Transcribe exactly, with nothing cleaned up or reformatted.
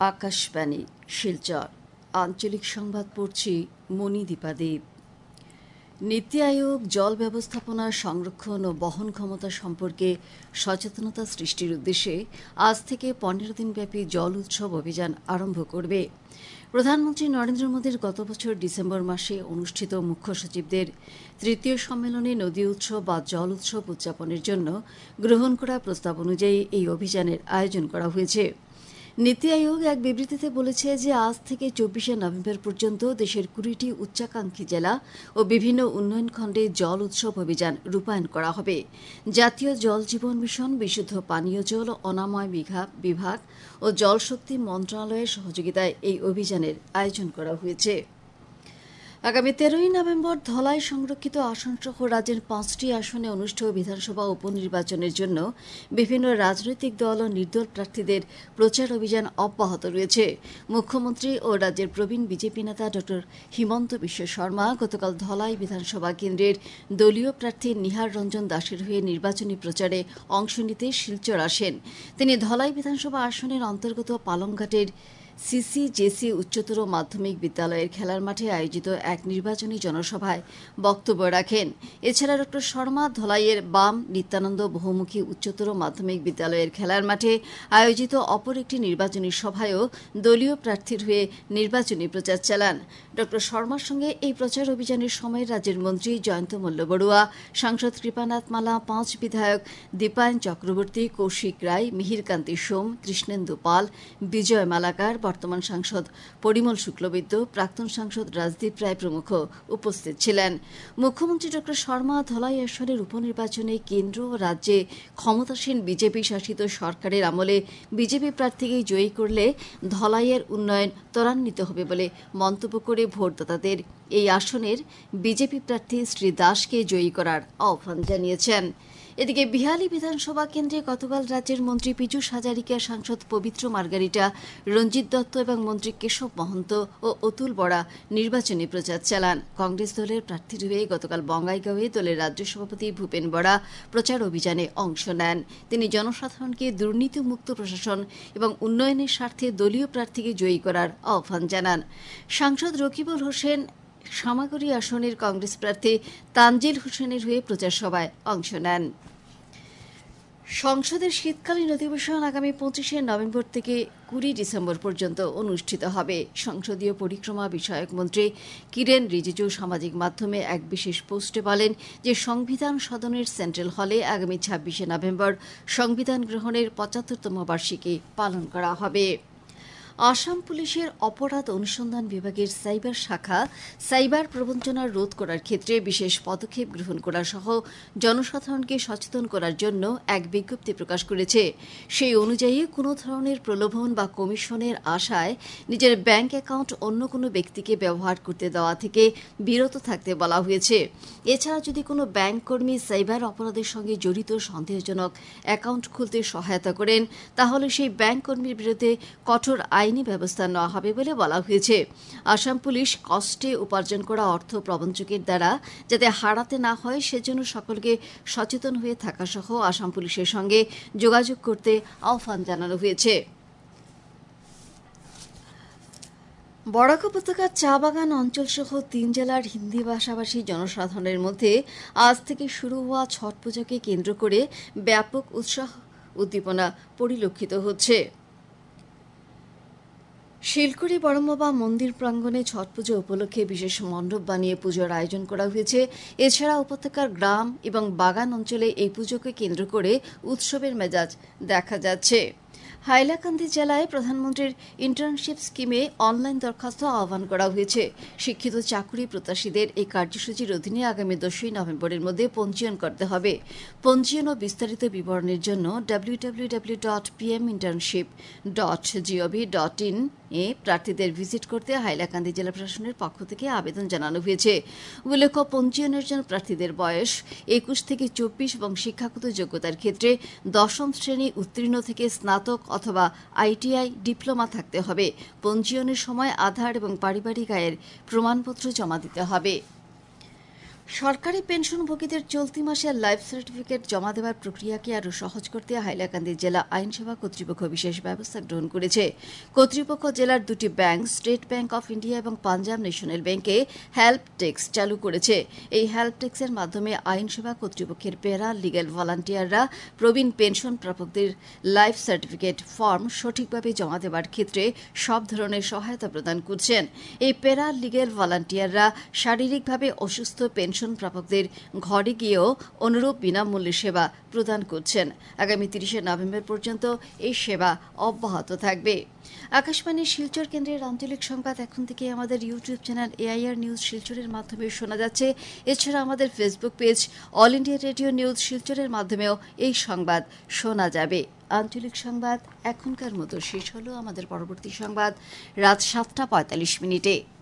আকাশবাণী শিলচর আঞ্চলিক সংবাদ পড়ছি মণিদীপা দেব। নীতি আয়োগ জল ব্যবস্থাপনা সংরক্ষণ ও বহন ক্ষমতা সম্পর্কে সচেতনতা সৃষ্টির উদ্দেশ্যে আজ থেকে পনেরো দিনব্যাপী জল উৎসব অভিযান আরম্ভ করবে। প্রধানমন্ত্রী নরেন্দ্র মোদীর গত বছর ডিসেম্বর মাসে অনুষ্ঠিত মুখ্য সচিবদের তৃতীয় সম্মেলনে নদী উৎসব বা জল উৎসব উদযাপনের জন্য গ্রহণ করা প্রস্তাব অনুযায়ী এই অভিযানের আয়োজন করা হয়েছে। নীতি আয়োগ এক বিবৃতিতে বলেছে যে আজ থেকে চব্বিশে নভেম্বর পর্যন্ত দেশের কুড়িটি উচ্চাকাঙ্ক্ষী জেলা ও বিভিন্ন উন্নয়ন খণ্ডে জল উৎসব অভিযান রূপায়ণ করা হবে। জাতীয় জল জীবন মিশন, বিশুদ্ধ পানীয় জল অনাময় বিভাগ ও জলশক্তি মন্ত্রণালয়ের সহযোগিতায় এই অভিযানের আয়োজন করা হয়েছে। আগামী তেরোই নভেম্বর ধলাই সংরক্ষিত আসনসহ রাজ্যের পাঁচটি আসনে অনুষ্ঠেয় বিধানসভা উপনির্বাচনের জন্য বিভিন্ন রাজনৈতিক দল ও নির্দল প্রার্থীদের প্রচার অভিযান অব্যাহত রয়েছে। মুখ্যমন্ত্রী ও রাজ্যের প্রবীণ বিজেপি নেতা ড হিমন্ত বিশ্ব শর্মা গতকাল ধলাই বিধানসভা কেন্দ্রের দলীয় প্রার্থী নিহার রঞ্জন দাসের হয়ে নির্বাচনী প্রচারে অংশ নিতে শিলচর আসেন। তিনি ধলাই বিধানসভা আসনের অন্তর্গত পালংঘাটের সিসি জেসি উচ্চতর মাধ্যমিক বিদ্যালয়ের খেলার মাঠে আয়োজিত এক নির্বাচনী জনসভায় বক্তব্য রাখেন। এছাড়া ড শর্মা ধলাইয়ের বাম নিত্যানন্দ বহুমুখী উচ্চতর মাধ্যমিক বিদ্যালয়ের খেলার মাঠে আয়োজিত অপর একটি নির্বাচনী সভায়ও দলীয় প্রার্থীর হয়ে নির্বাচনী প্রচার চালান। ড শর্মার সঙ্গে এই প্রচার অভিযানের সময় রাজ্যের মন্ত্রী জয়ন্ত মল্ল বড়ুয়া, সাংসদ কৃপানাথ মালা, পাঁচ বিধায়ক দীপায়ন চক্রবর্তী, কৌশিক রায়, মিহিরকান্তি সোম, কৃষ্ণেন্দু পাল, বিজয় মালাকার, বর্তমান সাংসদ পরিমল শুক্লবৈদ্য, প্রাক্তন সাংসদ রাজদীপ রায় প্রমুখ উপস্থিত ছিলেন। মুখ্যমন্ত্রী ড শর্মা ধলাই আসনের উপনির্বাচনে কেন্দ্র ও রাজ্যে ক্ষমতাসীন বিজেপি শাসিত সরকারের আমলে বিজেপি প্রার্থীকে জয়ী করলে ধলাইয়ের উন্নয়ন ত্বরান্বিত হবে বলে মন্তব্য করে ভোটদাতাদের এই আসনের বিজেপি প্রার্থী শ্রী দাসকে জয়ী করার আহ্বান জানিয়েছেন। এদিকে বিহালি বিধানসভা কেন্দ্রে গতকাল রাজ্যের মন্ত্রী পীযূষ হাজারিকা, সাংসদ পবিত্র মার্গারিটা, রঞ্জিত দত্ত এবং মন্ত্রী কেশব মহন্ত ও অতুল বরা নির্বাচনী প্রচার চালান। কংগ্রেস দলের প্রার্থীর হয়ে গতকাল বঙ্গাইগাঁওয়ে দলের রাজ্য সভাপতি ভূপেন বরা প্রচার অভিযানে অংশ নেন। তিনি জনসাধারণকে দুর্নীতিমুক্ত প্রশাসন এবং উন্নয়নের স্বার্থে দলীয় প্রার্থীকে জয়ী করার আহ্বান জানান। সাংসদ রকিবুল হোসেন সামাগুড়ি আসনের কংগ্রেস প্রার্থী তানজিল হোসেনের হয়ে প্রচার সভায় অংশ নেন। সংসদের শীতকালীন অধিবেশন আগামী পঁচিশে নভেম্বর থেকে কুড়ি ডিসেম্বর পর্যন্ত অনুষ্ঠিত হবে। সংসদীয় পরিক্রমা বিষয়ক মন্ত্রী কিরেন রিজিজু সামাজিক মাধ্যমে এক বিশেষ পোস্টে বলেন যে সংবিধান সদনের সেন্ট্রাল হলে আগামী ছাব্বিশে নভেম্বর সংবিধান গ্রহণের পঁচাত্তরতম বার্ষিকী পালন করা হবে। আসাম পুলিশের অপরাধ অনুসন্ধান বিভাগের সাইবার শাখা সাইবার প্রবঞ্চনা রোধ করার ক্ষেত্রে বিশেষ পদক্ষেপ গ্রহণ করা সহ জনসাধারণকে সচেতন করার জন্য এক বিজ্ঞপ্তি প্রকাশ করেছে। সেই অনুযায়ী কোনো ধরনের প্রলোভন বা কমিশনের আশায় নিজের ব্যাংক অ্যাকাউন্ট অন্য কোনো ব্যক্তিকে ব্যবহার করতে দেওয়া থেকে বিরত থাকতে বলা হয়েছে। এছাড়া যদি কোনো ব্যাংক কর্মী সাইবার অপরাধের সঙ্গে জড়িত সন্দেহজনক অ্যাকাউন্ট খুলতে সহায়তা করেন তাহলে সেই ব্যাংক কর্মীর বিরুদ্ধে কঠোর আইনি ব্যবস্থা নেওয়া হবে বলে বলা হয়েছে। আসাম পুলিশ কষ্টে উপার্জন করা অর্থ প্রবঞ্চকের দ্বারা যাতে হারাতে না হয় সেজন্য সকলকে সচেতন হয়ে থাকা সহ আসাম পুলিশের সঙ্গে যোগাযোগ করতে আহ্বান জানানো হয়েছে। বরাক উপত্যকার চা বাগান অঞ্চলসহ তিন জেলার হিন্দি ভাষাভাষী জনসাধারণের মধ্যে আজ থেকে শুরু হওয়া ছট পুজোকে কেন্দ্র করে ব্যাপক উৎসাহ উদ্দীপনা পরিলক্ষিত হচ্ছে। শিলকুড়ি বড়মবা মন্দির প্রাঙ্গণে ছট পুজো উপলক্ষে বিশেষ মণ্ডপ বানিয়ে পুজোর আয়োজন করা হয়েছে। এছাড়া উপত্যকার গ্রাম এবং বাগান অঞ্চলে এই পুজোকে কেন্দ্র করে উৎসবের মেজাজ দেখা যাচ্ছে। হাইলাকান্দি জেলায় প্রধানমন্ত্রীর ইন্টার্নশিপ স্কিমে অনলাইন দরখাস্ত আহ্বান করা হয়েছে। শিক্ষিত চাকুরি প্রত্যাশীদের এই কার্যসূচির অধীনে আগামী দশই নভেম্বরের মধ্যে পঞ্জীয়ন করতে হবে। পঞ্জীয়ন ও বিস্তারিত বিবরণের জন্য W W W dot P M internship dot GOV dot in এ প্রার্থীদের ভিজিট করতে হাইলাকান্দি জেলা প্রশাসনের পক্ষ থেকে আবেদন জানানো হয়েছে। উল্লেখ্য, পঞ্জীয়নের জন্য প্রার্থীদের বয়স একুশ থেকে চব্বিশ এবং শিক্ষাগত যোগ্যতার ক্ষেত্রে দশম শ্রেণী উত্তীর্ণ থেকে স্নাতক অথবা আইটিআই ডিপ্লোমা থাকতে হবে। পঞ্জীয়নের সময় আধার এবং পারিবারিক আয়ের প্রমাণপত্র জমা দিতে হবে। সরকারি পেনশনভোগীদের চলতি মাসের লাইফ সার্টিফিকেট জমা দেওয়ার প্রক্রিয়াকে আরও সহজ করতে হাইলাকান্দি জেলা আইনসেবা কর্তৃপক্ষ বিশেষ ব্যবস্থা গ্রহণ করেছে। কর্তৃপক্ষ জেলার দুটি bank, State Bank of India এবং পাঞ্জাব ন্যাশনাল ব্যাংকে হেল্প ডেস্ক চালু করেছে। এই হেল্প ডেস্কের মাধ্যমে আইনসেবা কর্তৃপক্ষের প্যারা লিগ্যাল ভলান্টিয়াররা প্রবীণ পেনশন প্রাপকদের লাইফ সার্টিফিকেট ফর্ম সঠিকভাবে জমা দেওয়ার ক্ষেত্রে সব ধরনের সহায়তা প্রদান করছেন। এই প্যারা লিগ্যাল ভলান্টিয়াররা শারীরিকভাবে অসুস্থ পেনশন প্রাপকদের ঘরে গিয়েও অনুরূপ বিনামূল্যে সেবা প্রদান করছেন। আগামী তিরিশে নভেম্বর পর্যন্ত এই সেবা অব্যাহত থাকবে। আকাশবাণীর শিলচর কেন্দ্রের আঞ্চলিক সংবাদ এখন থেকে আমাদের ইউটিউব চ্যানেল এআইআর নিউজ শিলচরের মাধ্যমে শোনা যাচ্ছে। এছাড়া আমাদের Facebook page All India Radio News শিলচরের মাধ্যমেও এই সংবাদ শোনা যাবে। আঞ্চলিক সংবাদ এখনকার মতো শেষ হলো। আমাদের পরবর্তী সংবাদ রাত সাতটা পঁয়তাল্লিশ মিনিটে।